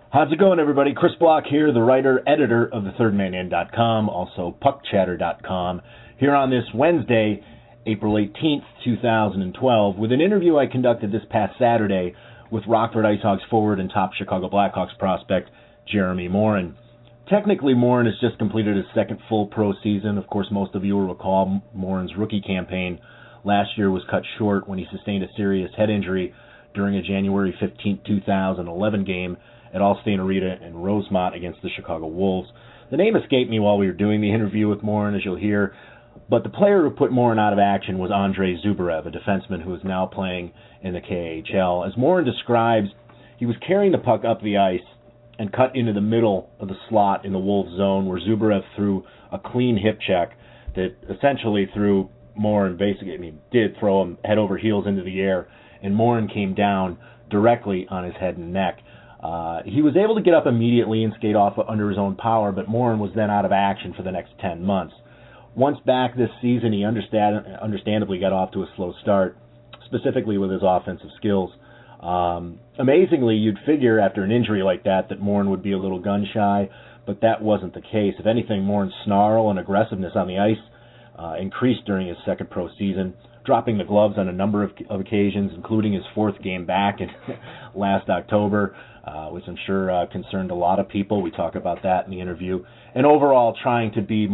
How's it going, everybody? Chris Block here, the writer, editor of TheThirdManIn.com, also PuckChatter.com, here on this Wednesday, April 18th, 2012, with an interview I conducted this past Saturday with Rockford IceHogs forward and top Chicago Blackhawks prospect, Jeremy Morin. Technically, Morin has just completed his second full pro season. Of course, most of you will recall Morin's rookie campaign last year was cut short when he sustained a serious head injury during a January 15, 2011 game at Allstate Arena in Rosemont against the Chicago Wolves. The name escaped me while we were doing the interview with Morin, as you'll hear, but the player who put Morin out of action was Andrei Zubrev, a defenseman who is now playing in the KHL. As Morin describes, he was carrying the puck up the ice and cut into the middle of the slot in the Wolves zone, where Zubrev threw a clean hip check that essentially threw Morin, did throw him head over heels into the air, and Morin came down directly on his head and neck. He was able to get up immediately and skate off under his own power, but Morin was then out of action for the next 10 months. Once back this season, he understandably got off to a slow start, specifically with his offensive skills. Amazingly, you'd figure after an injury like that Morin would be a little gun-shy, but that wasn't the case. If anything, Morin's snarl and aggressiveness on the ice increased during his second pro season, dropping the gloves on a number of occasions, including his fourth game back in last October, which I'm sure concerned a lot of people. We talk about that in the interview. And overall, trying to be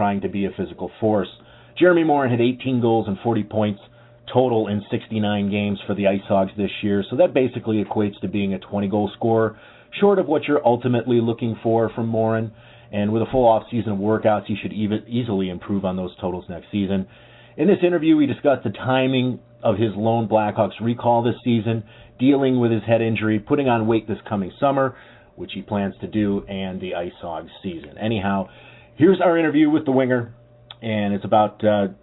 a physical force. Jeremy Morin had 18 goals and 40 points total in 69 games for the IceHogs this year, so that basically equates to being a 20-goal scorer, short of what you're ultimately looking for from Morin. And with a full off-season of workouts, he should easily improve on those totals next season. In this interview, we discussed the timing of his lone Blackhawks recall this season, dealing with his head injury, putting on weight this coming summer, which he plans to do, and the IceHogs season. Anyhow, here's our interview with the winger, and it's about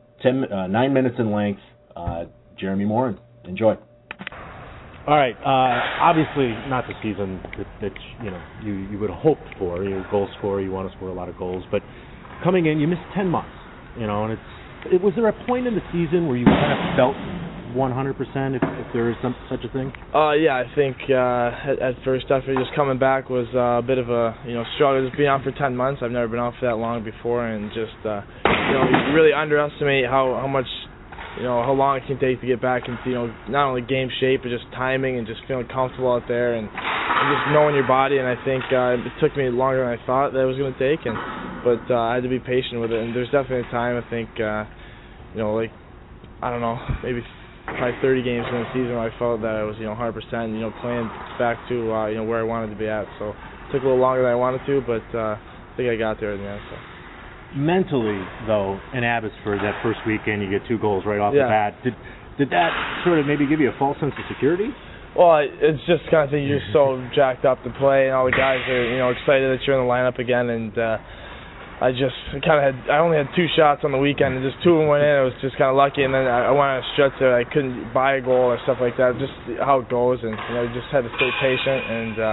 9 minutes in length. Jeremy Morin. Enjoy. All right. Obviously, not the season that you would have hoped for. You're a goal scorer. You want to score a lot of goals. But coming in, you missed 10 months. And was there a point in the season where you kind of felt 100%, if there is such a thing? Yeah, I think at first, definitely just coming back was a bit of a struggle. Just being out for 10 months. I've never been out for that long before, and just you really underestimate how much. How long it can take to get back into, not only game shape, but just timing and just feeling comfortable out there and just knowing your body. And I think it took me longer than I thought that it was going to take, but I had to be patient with it. And there's definitely a time, I think, maybe probably 30 games in the season where I felt that I was, 100%, playing back to, where I wanted to be at. So it took a little longer than I wanted to, but I think I got there in the end. So. Mentally, though, in Abbotsford, that first weekend, you get 2 goals right off the bat. Did that sort of maybe give you a false sense of security? Well, it's just kind of thing. You're just so jacked up to play, and all the guys are, excited that you're in the lineup again. And I only had 2 shots on the weekend, and just 2 of them went in. I was just kind of lucky, and then I went on a stretch there. I couldn't buy a goal or stuff like that. Just how it goes, and I just had to stay patient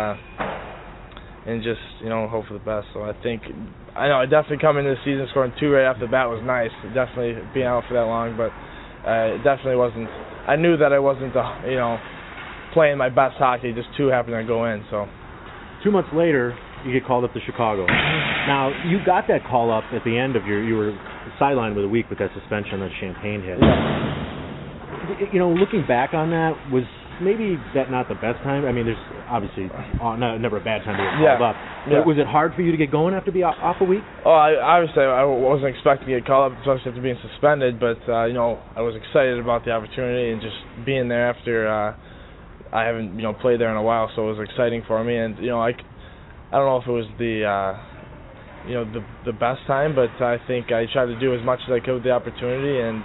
and just hope for the best. So I think. I know, definitely coming into the season scoring 2 right off the bat was nice. Definitely being out for that long, but it definitely wasn't. I knew that I wasn't, playing my best hockey. Just 2 happened to go in. So 2 months later, you get called up to Chicago. Now you got that call up at the end of you were sidelined with a week with that suspension that Champagne hit. Yeah. Looking back on that, was maybe that not the best time? I mean, there's obviously never a bad time to get called up. But was it hard for you to get going after being off a week? Oh, obviously I wasn't expecting to get called up, especially after being suspended. But I was excited about the opportunity and just being there after I haven't played there in a while, so it was exciting for me. And I don't know if it was the best time, but I think I tried to do as much as I could with the opportunity, and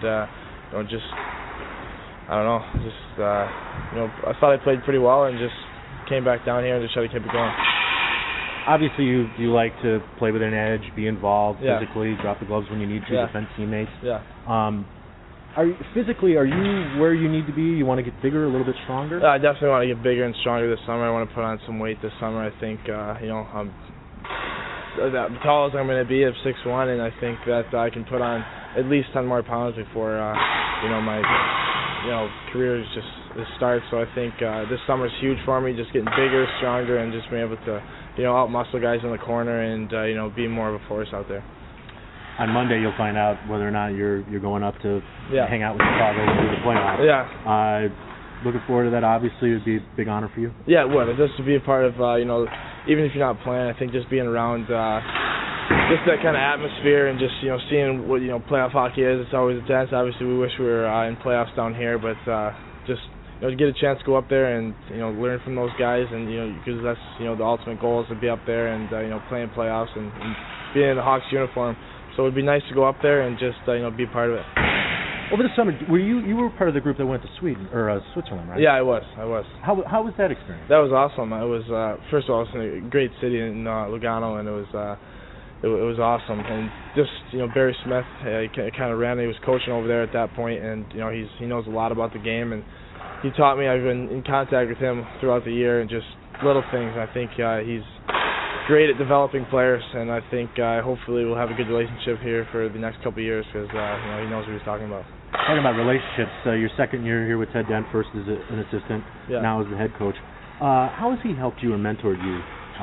I thought I played pretty well and just came back down here and just tried to keep it going. Obviously, you like to play with an edge, be involved physically, drop the gloves when you need to, defend teammates. Yeah. Are you where you need to be? You want to get bigger, a little bit stronger? I definitely want to get bigger and stronger this summer. I want to put on some weight this summer. I think, I'm as tall as I'm going to be at 6'1", and I think that I can put on at least 10 more pounds before, my career is just this start. So I think this summer's huge for me, just getting bigger, stronger, and just being able to, out-muscle guys in the corner and, be more of a force out there. On Monday, you'll find out whether or not you're going up to hang out with Chicago and do the playoffs. Yeah. Looking forward to that. Obviously, it would be a big honor for you. Yeah, it would. Just to be a part of, even if you're not playing, I think just being around just that kind of atmosphere and just, seeing what, playoff hockey is, it's always intense. Obviously, we wish we were in playoffs down here, but just, to get a chance to go up there and, learn from those guys and, because that's, the ultimate goal is to be up there and, playing playoffs and being in the Hawks uniform. So it would be nice to go up there and just, be part of it. Over the summer, you were part of the group that went to Sweden or Switzerland, right? Yeah, I was. How was that experience? That was awesome. It was first of all, it was in a great city in Lugano, and it was awesome. And just Barry Smith, he kind of ran. He was coaching over there at that point, and he knows a lot about the game, and he taught me. I've been in contact with him throughout the year, and just little things. I think he's great at developing players, and I think hopefully we'll have a good relationship here for the next couple of years because he knows what he's talking about. Talking about relationships, your second year here with Ted Dent, first as an assistant, now as the head coach. How has he helped you or mentored you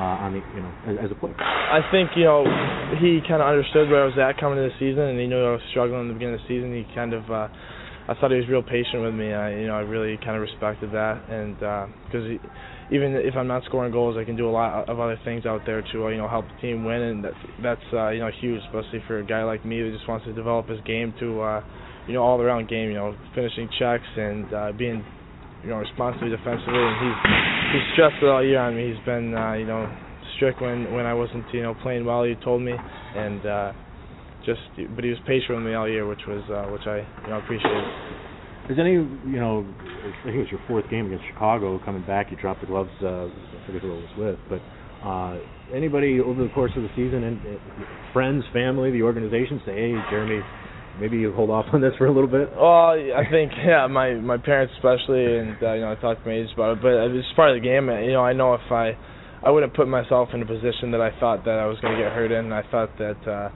as a player? I think he kind of understood where I was at coming into the season, and he knew I was struggling in the beginning of the season. He kind of, I thought he was real patient with me. I really kind of respected that, and because even if I'm not scoring goals, I can do a lot of other things out there to help the team win, and that's huge, especially for a guy like me that just wants to develop his game to all around game, finishing checks and being responsive defensively. And he's stressed it all year on me. He's been strict when I wasn't playing well. He told me, and but he was patient with me all year, which I appreciated. Is any, I think it was your fourth game against Chicago, coming back, you dropped the gloves, I forget who it was with, but anybody over the course of the season, and friends, family, the organization, say, hey, Jeremy, maybe you hold off on this for a little bit? Well, I think, my parents especially, and, I talked to my agents about it, but it's part of the game. I know if I wouldn't put myself in a position that I thought that I was going to get hurt in. I thought that,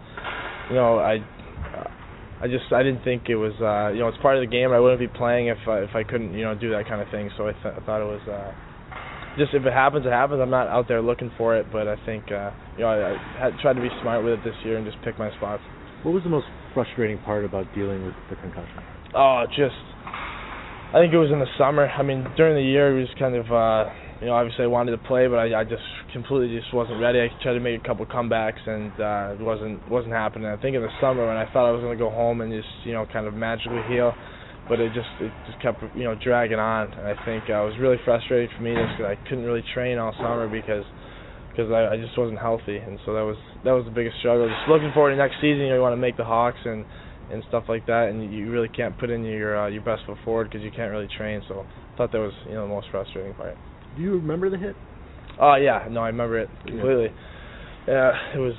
I didn't think it was, it's part of the game. I wouldn't be playing if I couldn't, do that kind of thing. So I thought it was, just if it happens, it happens. I'm not out there looking for it, but I think, I had tried to be smart with it this year and just pick my spots. What was the most frustrating part about dealing with the concussion? I think it was in the summer. I mean, during the year, it was kind of, obviously I wanted to play, but I just completely wasn't ready. I tried to make a couple comebacks, and it wasn't happening. I think in the summer when I thought I was going to go home and just, kind of magically heal, but it just kept, dragging on. And I think it was really frustrating for me just because I couldn't really train all summer because I just wasn't healthy, and so that was the biggest struggle. Just looking forward to next season, you want to make the Hawks and stuff like that, and you really can't put in your best foot forward because you can't really train. So I thought that was the most frustrating part. Do you remember the hit? Oh yeah, no, I remember it completely. Yeah, it was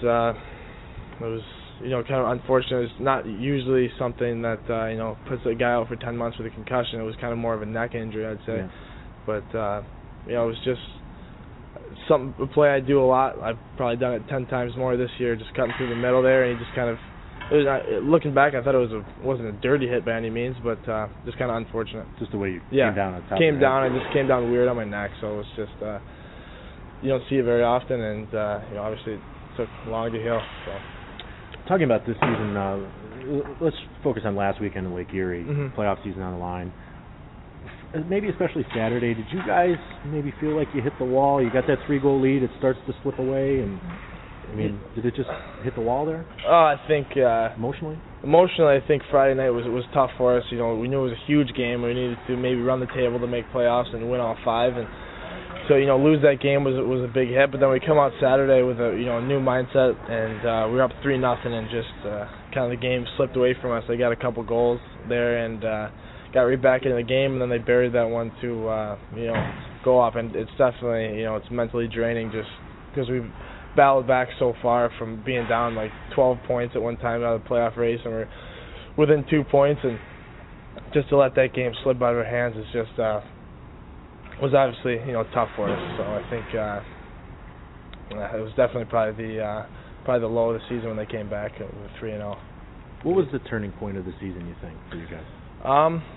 kind of unfortunate. It's not usually something that puts a guy out for 10 months with a concussion. It was kind of more of a neck injury, I'd say. Yeah. But it was just a play I do a lot. I've probably done it 10 times more this year, just cutting through the middle there, and he just kind of. Looking back, I thought it wasn't a dirty hit by any means, but just kind of unfortunate. Just the way you came down on top. Came down. I just came down weird on my neck, so it was just you don't see it very often, and obviously it took long to heal. So. Talking about this season, let's focus on last weekend in Lake Erie. Mm-hmm. Playoff season on the line. Maybe especially Saturday, did you guys maybe feel like you hit the wall? You got that 3-goal lead, it starts to slip away, and I mean, did it just hit the wall there? I think emotionally, I think Friday night was tough for us. We knew it was a huge game. We needed to maybe run the table to make playoffs and win all 5, and so lose that game was a big hit. But then we come out Saturday with a new mindset, and we were up 3-0, and just kind of the game slipped away from us. They got a couple goals there, and got right back into the game, and then they buried that one to go off. And it's definitely it's mentally draining just because we've battled back so far from being down like 12 points at one time out of the playoff race, and we're within 2 points, and just to let that game slip out of our hands is just was obviously tough for us. So I think it was definitely probably the low of the season when they came back with 3-0. What was the turning point of the season, you think, for you guys?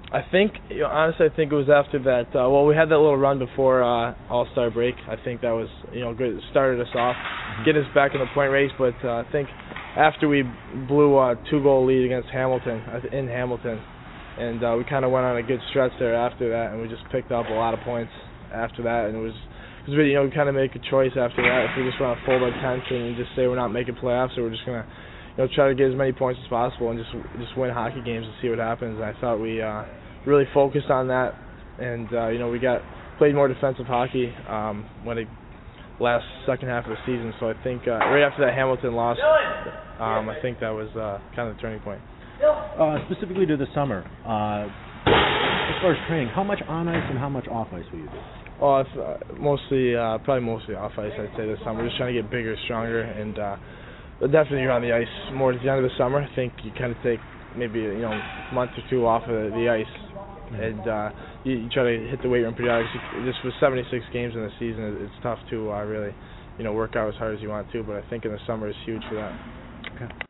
Honestly, I think it was after that. We had that little run before All-Star break. I think that was, good. It started us off, get us back in the point race. But I think after we blew a 2-goal lead against Hamilton, in Hamilton, and we kind of went on a good stretch there after that, and we just picked up a lot of points after that. And it was really, we kind of make a choice after that if we just want to fold our tents and just say we're not making playoffs, or we're just gonna, try to get as many points as possible and just win hockey games and see what happens. And I thought we really focused on that, and we played more defensive hockey when the last second half of the season. So I think right after that Hamilton loss, I think that was kind of the turning point. Specifically to the summer, as far as training, how much on ice and how much off ice will you do? Probably mostly off ice. I'd say this summer, just trying to get bigger, stronger, and but definitely you're on the ice more at the end of the summer. I think you kind of take maybe a month or two off of the ice. And you try to hit the weight room periodically. Just with 76 games in the season, it's tough to really, work out as hard as you want to. But I think in the summer is huge for that. Okay.